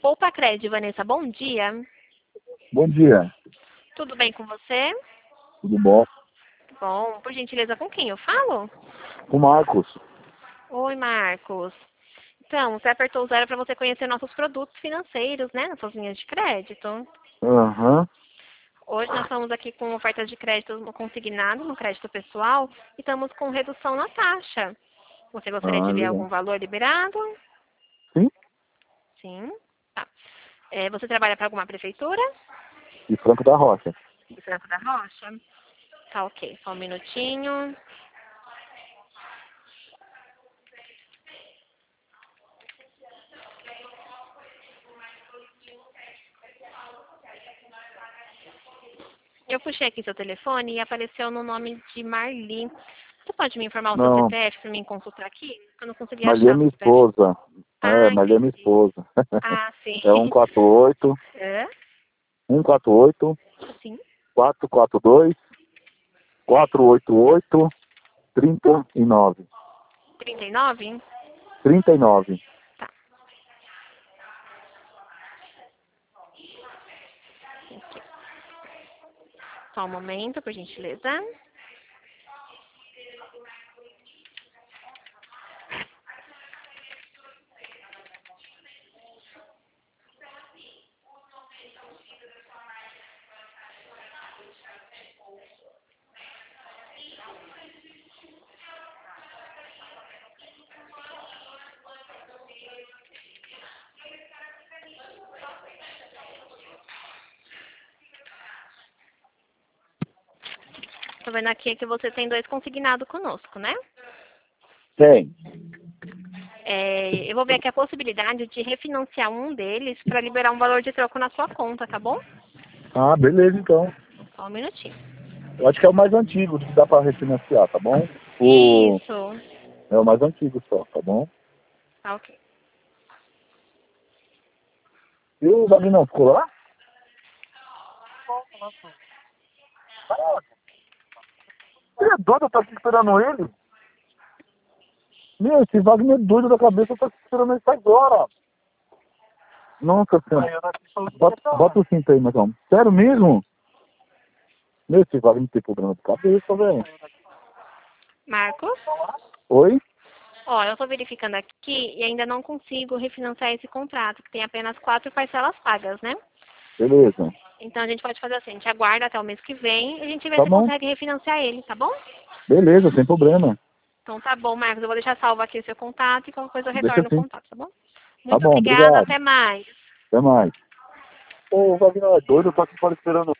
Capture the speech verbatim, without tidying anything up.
Poupa Crédito, Vanessa, bom dia. Bom dia, Tudo bem com você? tudo bom? Bom, por gentileza, com quem eu falo? Com o Marcos. Oi, Marcos. Então, você apertou o zero para você conhecer nossos produtos financeiros, né? Nossas linhas de crédito. Aham. Hoje nós estamos aqui com ofertas de crédito no consignado, no crédito pessoal, e estamos com redução na taxa. Você gostaria Ah, de ver legal. algum valor liberado? Sim? Sim. Tá. É, você trabalha para alguma prefeitura? De Franco da Rocha. De Franco da Rocha? Tá ok, só um minutinho. Eu puxei aqui seu telefone e apareceu no nome de Marli. Você pode me informar o seu Não, C P F para mim consultar aqui? Eu não consegui Marli é achar o minha C P F. esposa. É, Ah, Marli é minha entendi. esposa. Ah, sim. É um quatro oito, É? um quatro oito, Sim. quatro quatro dois, quatro oito oito, trinta e nove. trinta e nove? trinta e nove. Tá. Só um momento, por gentileza. Tô vendo aqui que você tem dois consignados conosco, né? Tem. É, eu vou ver aqui a possibilidade de refinanciar um deles para liberar um valor de troco na sua conta, tá bom? Ah, beleza então. Só um minutinho. Eu acho que é o mais antigo que dá pra refinanciar, tá bom? O... Isso. É o mais antigo só, tá bom? Tá ok. E o Davi não ficou lá? Você é doido, eu tô aqui esperando ele. Meu, esse Wagner é doido da cabeça, eu tô aqui esperando ele sair agora. Nossa senhora. Bota, bota o cinto aí, meu irmão. Sério mesmo? Meu, esse Wagner tem problema de cabeça, velho. Marcos? Oi? Ó, eu tô verificando aqui e ainda não consigo refinanciar esse contrato, que tem apenas quatro parcelas pagas, né? Beleza. Então a gente pode fazer assim, a gente aguarda até o mês que vem e a gente vê Tá se bom. consegue refinanciar ele, tá bom? Beleza, sem problema. Então tá bom, Marcos, eu vou deixar salvo aqui o seu contato e qualquer coisa eu Deixa retorno o assim. contato, tá bom? Tá Muito bom, obrigada, obrigado. até mais. Até mais. Ô, Wagner é doido, eu tô aqui fora esperando